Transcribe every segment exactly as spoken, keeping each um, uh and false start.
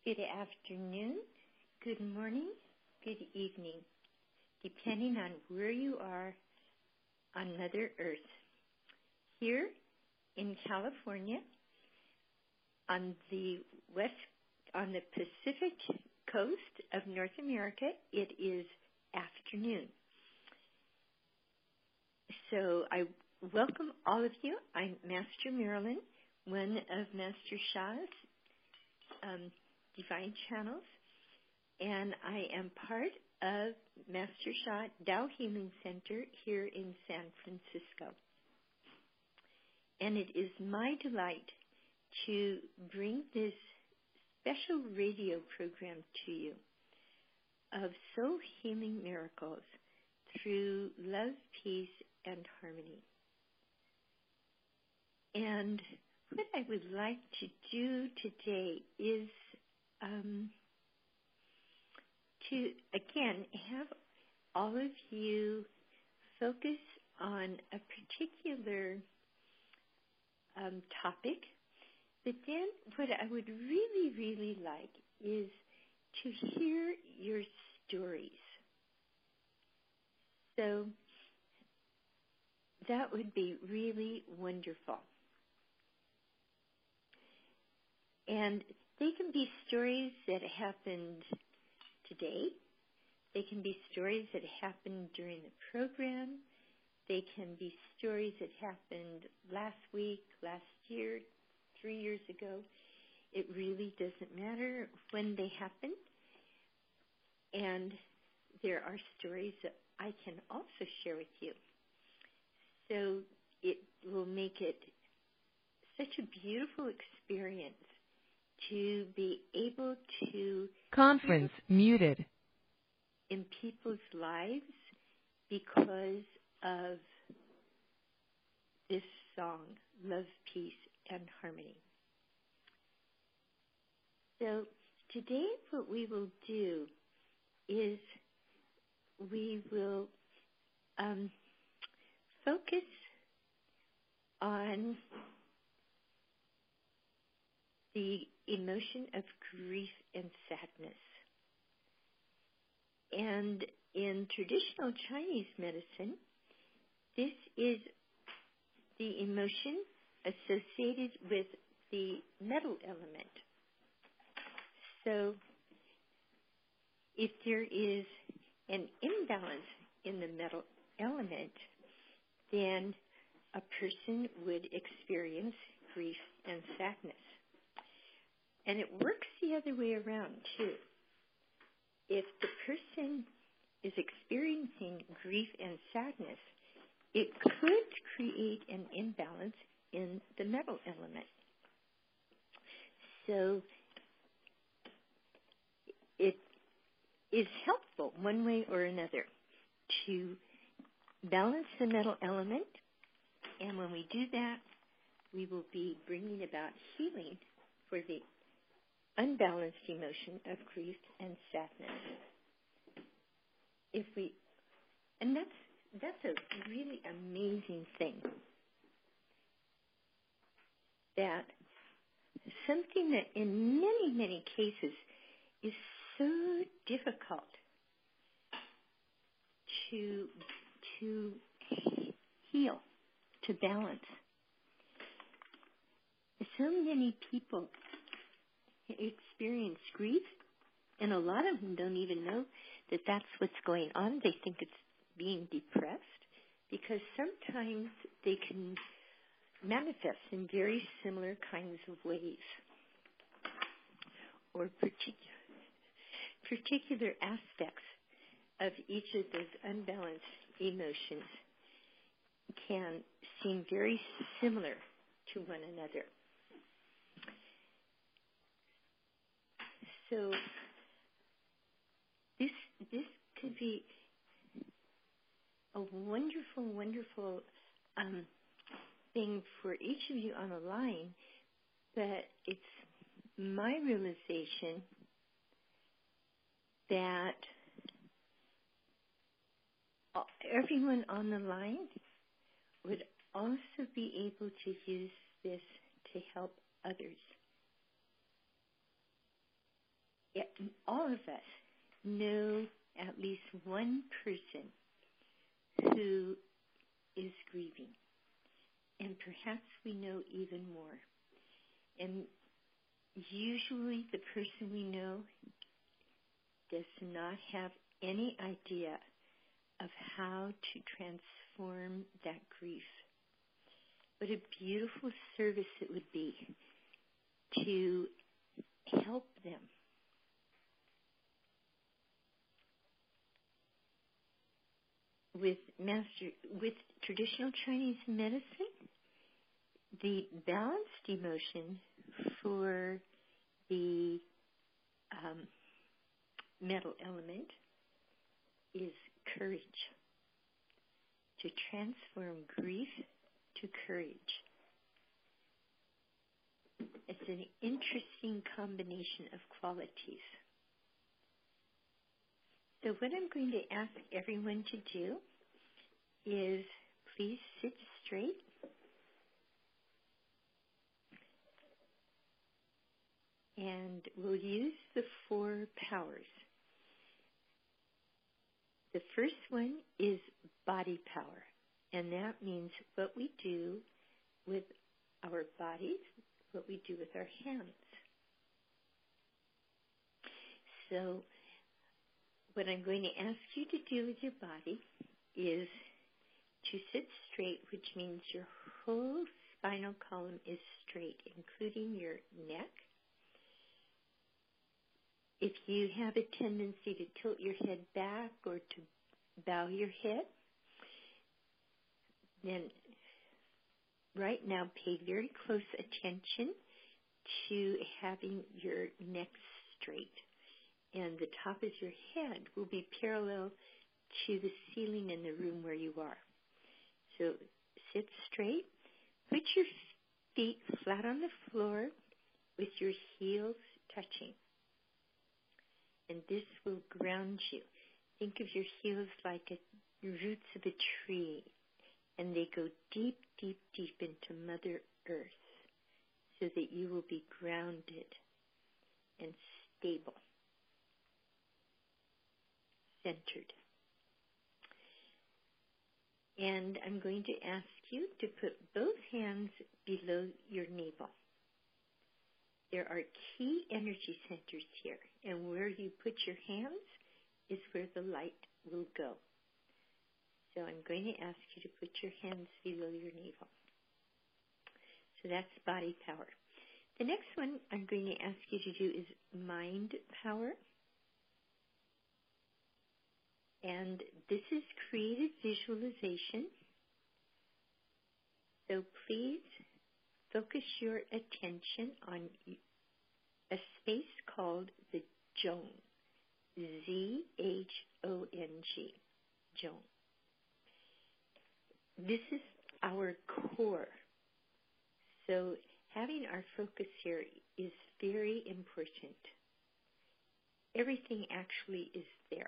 Good afternoon, good morning, good evening, depending on where you are on Mother Earth. Here in California, on the west, on the Pacific coast of North America, it is afternoon. So I welcome all of you. I'm Master Marilyn, one of Master Sha's um, Divine Channels, and I am part of Master Sha Tao Healing Center here in San Francisco. And it is my delight to bring this special radio program to you of soul healing miracles through love, peace, and harmony. And what I would like to do today is um, to, again, have all of you focus on a particular um, topic, but then what I would really, really like is to hear your stories. So that would be really wonderful. And they can be stories that happened today. They can be stories that happened during the program. They can be stories that happened last week, last year, three years ago. It really doesn't matter when they happen. And there are stories that I can also share with you. So it will make it such a beautiful experience to be able to Conference muted in people's lives because of this song, Love, Peace, and Harmony. So today what we will do is we will um, focus on the emotion of grief and sadness. And in traditional Chinese medicine, this is the emotion associated with the metal element. So if there is an imbalance in the metal element, then a person would experience grief and sadness. And it works the other way around, too. If the person is experiencing grief and sadness, it could create an imbalance in the metal element. So it is helpful one way or another to balance the metal element. And when we do that, we will be bringing about healing for the unbalanced emotion of grief and sadness. If we, and that's that's a really amazing thing. That something that in many, many cases is so difficult to to heal, to balance. So many people experience grief, and a lot of them don't even know that that's what's going on. They think it's being depressed because sometimes they can manifest in very similar kinds of ways, or particular, particular aspects of each of those unbalanced emotions can seem very similar to one another. So this this could be a wonderful, wonderful um, thing for each of you on the line, but it's my realization that everyone on the line would also be able to use this to help others. it, all of us know at least one person who is grieving. And perhaps we know even more. And usually the person we know does not have any idea of how to transform that grief. What a beautiful service it would be to help them. With master, with traditional Chinese medicine, the balanced emotion for the um, metal element is courage. To transform grief to courage. It's an interesting combination of qualities. So what I'm going to ask everyone to do is please sit straight. And we'll use the four powers. The first one is body power, and that means what we do with our bodies, what we do with our hands. So what I'm going to ask you to do with your body is to sit straight, which means your whole spinal column is straight, including your neck. If you have a tendency to tilt your head back or to bow your head, then right now pay very close attention to having your neck straight. And the top of your head will be parallel to the ceiling in the room where you are. So sit straight. Put your feet flat on the floor with your heels touching. And this will ground you. Think of your heels like a, roots of a tree, and they go deep, deep, deep into Mother Earth so that you will be grounded and stable, centered. And I'm going to ask you to put both hands below your navel. There are key energy centers here, and where you put your hands is where the light will go. So I'm going to ask you to put your hands below your navel. So that's body power. The next one I'm going to ask you to do is mind power. And this is creative visualization. So please focus your attention on a space called the zhong, Z H O N G, zhong. This is our core. So having our focus here is very important. Everything actually is there.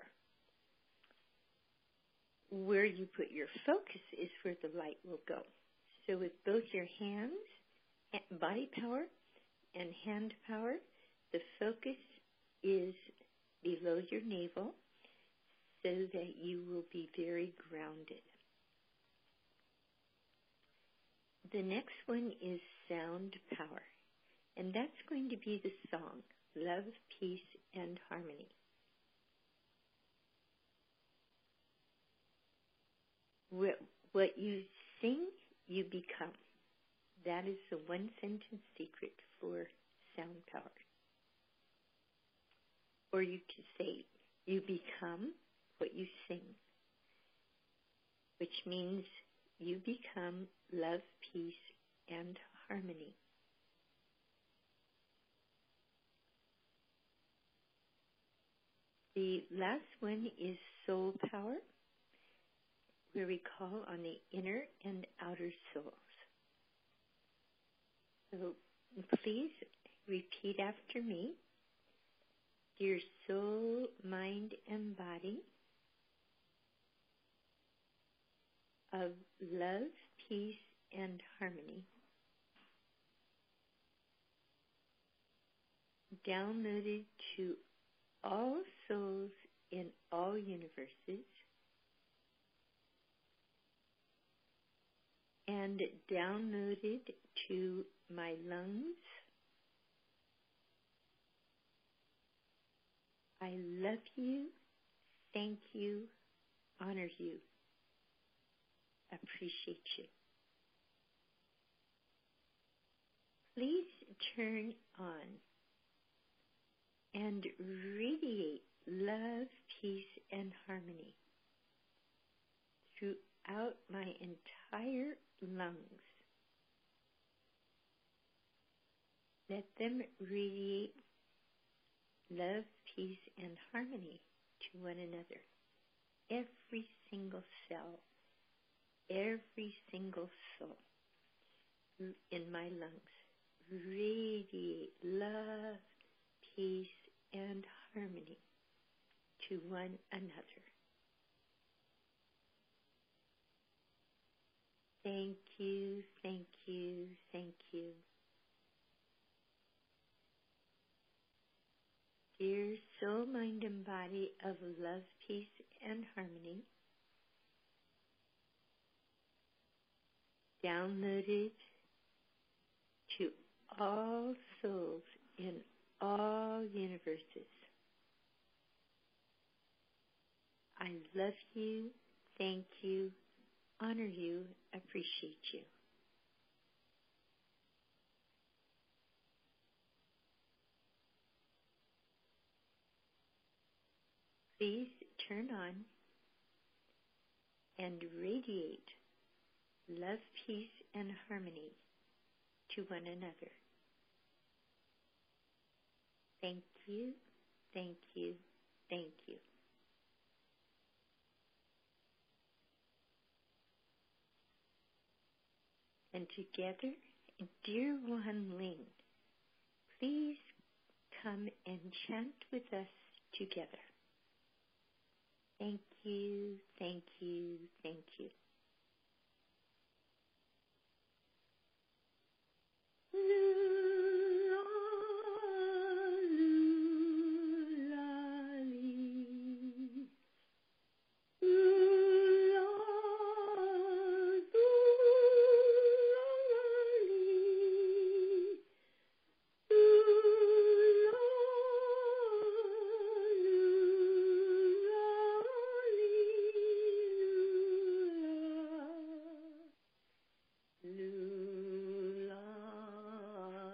Where you put your focus is where the light will go. So with both your hands, body power, and hand power, the focus is below your navel so that you will be very grounded. The next one is sound power, and that's going to be the song, Love, Peace, and Harmony. What you sing, you become. That is the one sentence secret for sound power. Or you could say, you become what you sing, which means you become love, peace, and harmony. The last one is soul power, where we call on the inner and outer souls. So please repeat after me. Dear soul, mind, and body of love, peace, and harmony, downloaded to all souls in all universes, and downloaded to my lungs. I love you, thank you, honor you, appreciate you. Please turn on and radiate love, peace, and harmony throughout my entire lungs. Let them radiate love, peace, and harmony to one another. Every single cell, every single soul in my lungs. Radiate love, peace, and harmony to one another. Thank you, thank you, thank you. Dear soul, mind, and body of love, peace, and harmony, downloaded to all souls in all universes. I love you, thank you, honor you, appreciate you. Please turn on and radiate love, peace, and harmony to one another. Thank you, thank you, thank you. And together, dear One Ling, please come and chant with us together. Thank you, thank you, thank you. Lula,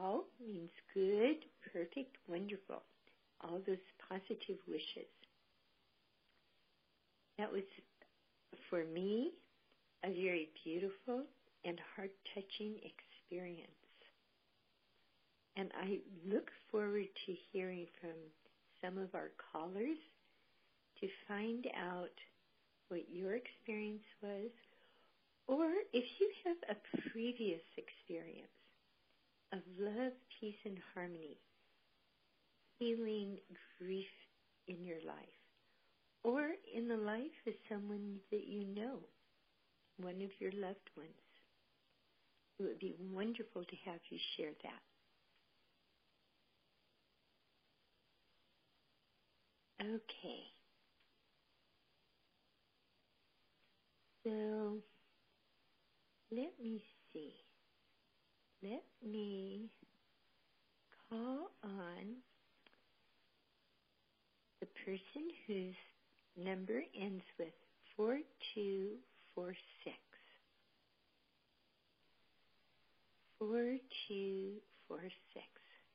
Tao means good, perfect, wonderful. All those positive wishes. That was, for me, a very beautiful and heart-touching experience. And I look forward to hearing from some of our callers to find out what your experience was, or if you have a previous experience of love, peace, and harmony, healing grief in your life, or in the life of someone that you know, one of your loved ones. It would be wonderful to have you share that. Okay. So, let me see. Let me call on the person whose number ends with four two four six. four two four six.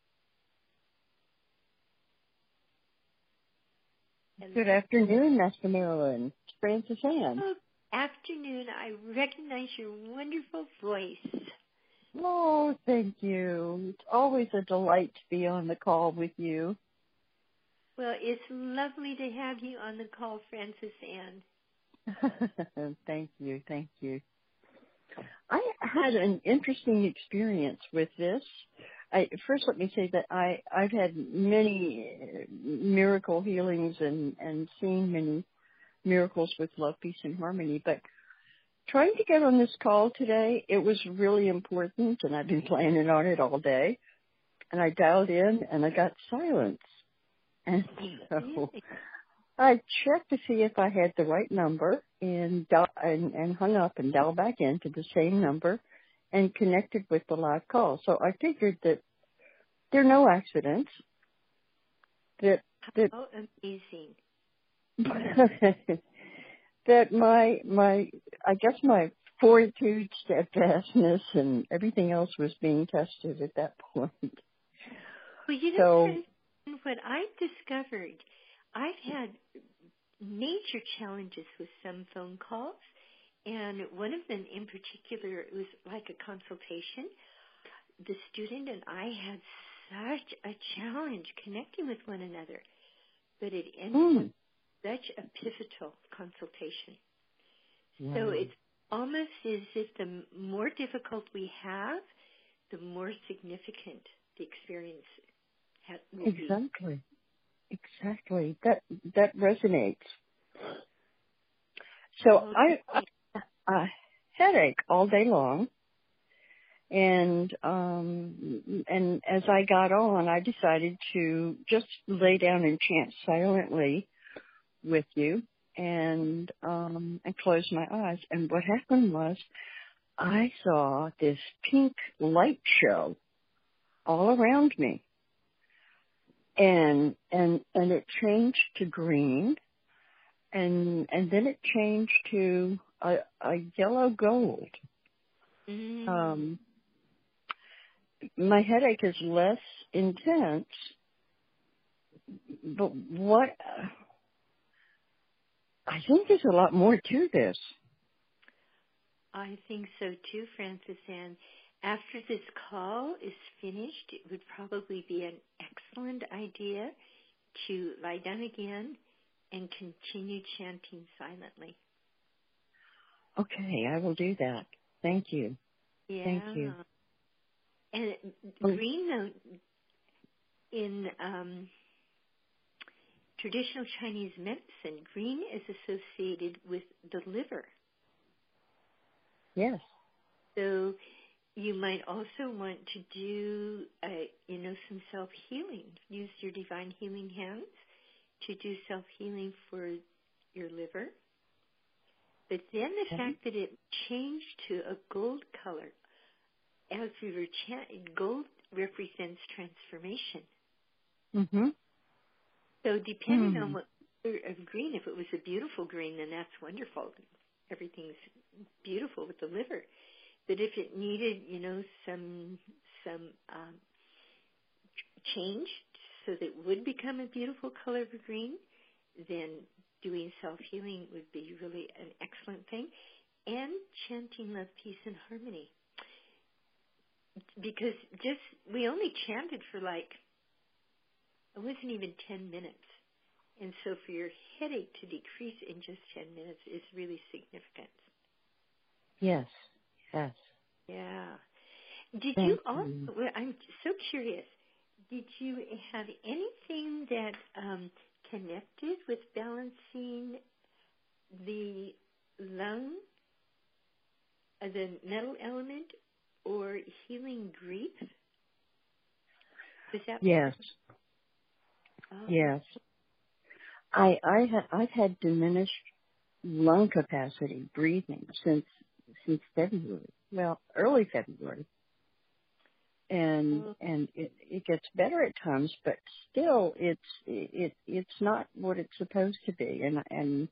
Good afternoon, Mister Marilyn. It's Frances Ann. Good afternoon. I recognize your wonderful voice. Oh, thank you. It's always a delight to be on the call with you. Well, it's lovely to have you on the call, Frances Ann. Thank you, thank you. I had an interesting experience with this. I, first, let me say that I, I've had many miracle healings and, and seen many miracles with love, peace, and harmony, but trying to get on this call today, it was really important, and I've been planning on it all day, and I dialed in, and I got silence. And so I checked to see if I had the right number and, dial, and, and hung up and dialed back into the same number and connected with the live call. So I figured that there are no accidents. That that How amazing. that my my I guess my fortitude, steadfastness, and everything else was being tested at that point. Well, you know, so, what I've discovered, I've had major challenges with some phone calls. And one of them in particular, it was like a consultation. The student and I had such a challenge connecting with one another, but it ended mm. with such a pivotal consultation. Wow. So it's almost as if the more difficult we have, the more significant the experience has, will exactly. be. Exactly. That that resonates. So okay. I. I a headache all day long, and um, and as I got on, I decided to just lay down and chant silently with you, and um, and close my eyes. And what happened was, I saw this pink light show all around me, and and and it changed to green, and and then it changed to a, a yellow gold. Mm. Um, my headache is less intense, but what I think there's a lot more to this. I think so too, Frances Ann. After this call is finished, it would probably be an excellent idea to lie down again and continue chanting silently. Okay, I will do that. Thank you. Yeah. Thank you. And green, though, in um, traditional Chinese medicine, green is associated with the liver. Yes. So you might also want to do, uh, you know, some self-healing. Use your divine healing hands to do self-healing for your liver. But then the okay. fact that it changed to a gold color, as we were chanting, gold represents transformation. Mm-hmm. So depending mm. on what color of green, if it was a beautiful green, then that's wonderful. Everything's beautiful with the liver. But if it needed, you know, some some um, changed so that it would become a beautiful color of green, then doing self-healing would be really an excellent thing. And chanting love, peace, and harmony. Because just, we only chanted for like, it wasn't even ten minutes. And so for your headache to decrease in just ten minutes is really significant. Yes, yes. Yeah. Did Thank you also, you. well, I'm so curious, did you have anything that um, connected with balancing the lung, uh, the metal element, or healing grief? Was that Yes, oh. yes. I I ha- I've had diminished lung capacity breathing since since February. Well, early February. And Oh. and it, it gets better at times, but still it's it it's not what it's supposed to be. And and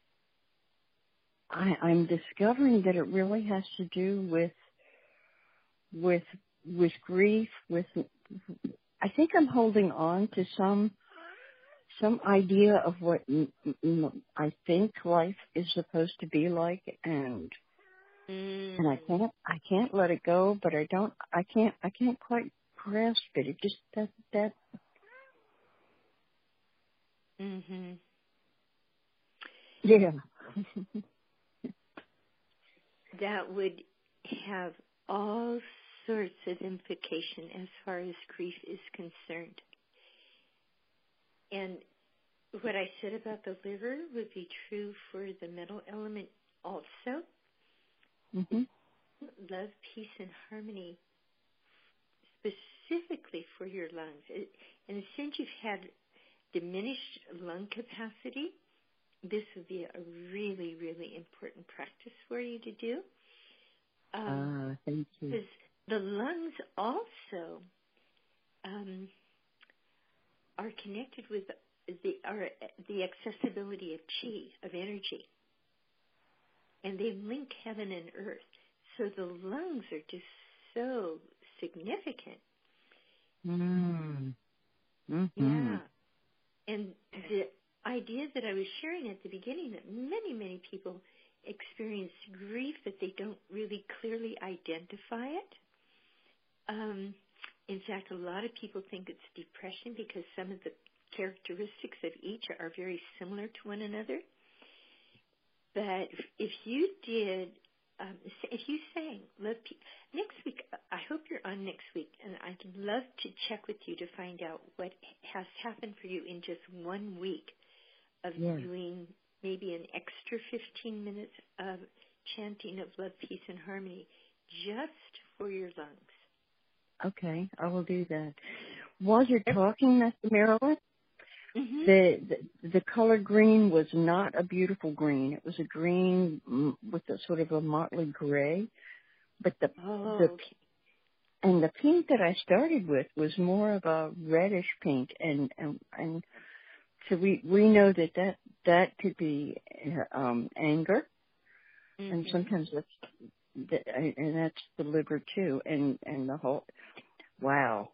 I, I'm discovering that it really has to do with with with grief. With I think I'm holding on to some some idea of what m- m- I think life is supposed to be like, and Mm. and I can't I can't let it go, but I don't I can't I can't quite grasp it. It just that that Mhm. yeah. That would have all sorts of implication as far as grief is concerned. And what I said about the liver would be true for the metal element also. Mhm. Love, peace, and harmony specifically for your lungs. It, and since you've had diminished lung capacity, this would be a really, really important practice for you to do. Um, Ah, thank you. because the lungs also um, are connected with the are the accessibility of chi, of energy, and they link heaven and earth. So the lungs are just so significant. Mm. Mhm. Yeah. And the idea that I was sharing at the beginning, that many, many people experience grief, that they don't really clearly identify it. Um, in fact, a lot of people think it's depression because some of the characteristics of each are very similar to one another. But if you did, um, if you sang Love Pe- next week, I hope you're on next week, and I'd love to check with you to find out what has happened for you in just one week of Yeah. doing maybe an extra fifteen minutes of chanting of love, peace, and harmony just for your lungs. Okay, I will do that. While you're talking, Mister Marilyn, Mm-hmm. the, the the color green was not a beautiful green. It was a green mm, with a sort of a motley gray, but the Oh, the okay. and the pink that I started with was more of a reddish pink, and and and so we we know that that that could be uh, um anger, Mm-hmm. and sometimes that's that, and that's the liver too, and and the whole wow.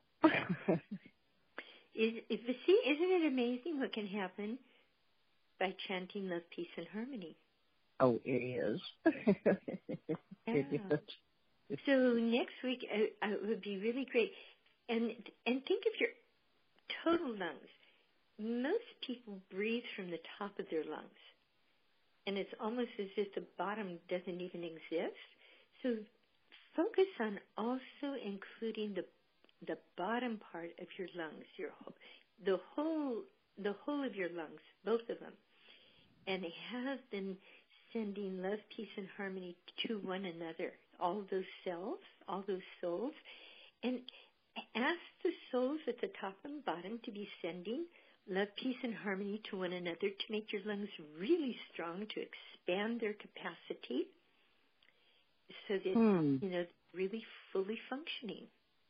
Is, if, see, isn't it amazing what can happen by chanting love, peace, and harmony? Oh, it is. Yeah. It is. So next week uh, uh, it would be really great. And and think of your total lungs. Most people breathe from the top of their lungs, and it's almost as if the bottom doesn't even exist. So focus on also including the the bottom part of your lungs, your whole, the whole the whole of your lungs, both of them, and have them sending love, peace, and harmony to one another. All those cells, all those souls, and ask the souls at the top and bottom to be sending love, peace, and harmony to one another to make your lungs really strong, to expand their capacity, so that Hmm. you know really fully functioning.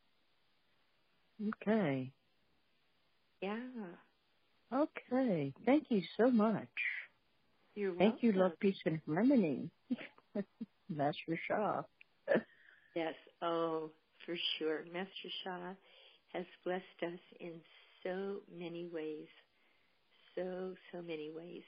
Okay. Yeah, Okay. Thank you so much. you're Thank you, welcome. Love, Peace, and Harmony. Master Shah. Yes, oh, for sure. Master Shah has blessed us in so many ways. So, so many ways.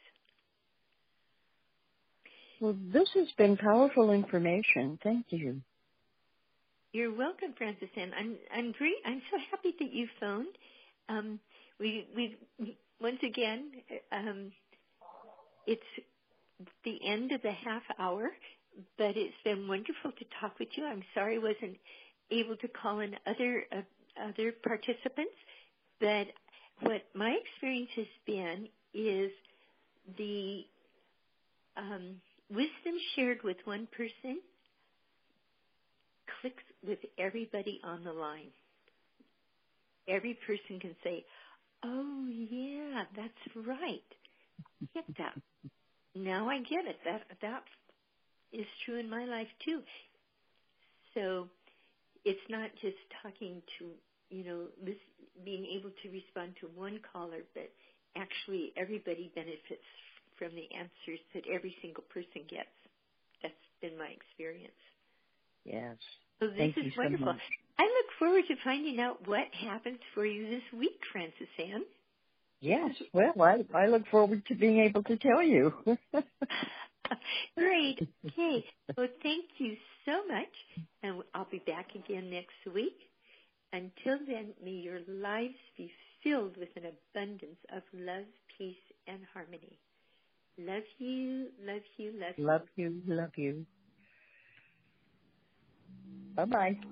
Well, this has been powerful information. Thank you. You're welcome, Frances Ann. I'm I'm great. I'm so happy that you phoned. Um, we we once again, um, it's the end of the half hour, but it's been wonderful to talk with you. I'm sorry I wasn't able to call in other uh, other participants, but what my experience has been is the um, wisdom shared with one person clicks with everybody on the line. Every person can say, oh, yeah, that's right. Get that. Now I get it. That that is true in my life, too. So it's not just talking to, you know, this, being able to respond to one caller, but actually everybody benefits from the answers that every single person gets. That's been my experience. Yes. So this Thank is you so wonderful. much. I look forward to finding out what happens for you this week, Frances Ann. Yes. Well, I, I look forward to being able to tell you. Great. Okay. Well, thank you so much. And I'll be back again next week. Until then, may your lives be filled with an abundance of love, peace, and harmony. Love you, love you, love you. Love you, love you. Bye-bye.